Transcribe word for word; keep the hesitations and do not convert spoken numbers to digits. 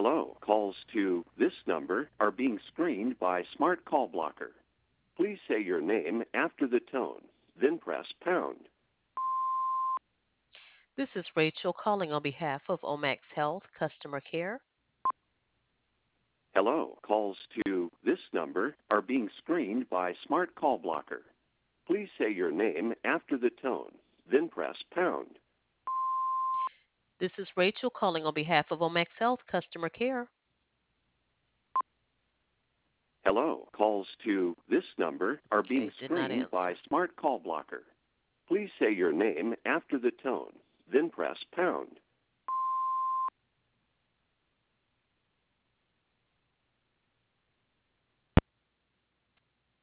Hello, calls to this number are being screened by Smart Call Blocker. Please say your name after the tone, then press pound. This is Rachel calling on behalf of Omax Health Customer Care. Hello, calls to this number are being screened by Smart Call Blocker. Please say your name after the tone, then press pound. This is Rachel calling on behalf of Omax Health Customer Care. Hello, calls to this number are being Okay, did not screened by answer. Smart Call Blocker. Please say your name after the tone, then press pound.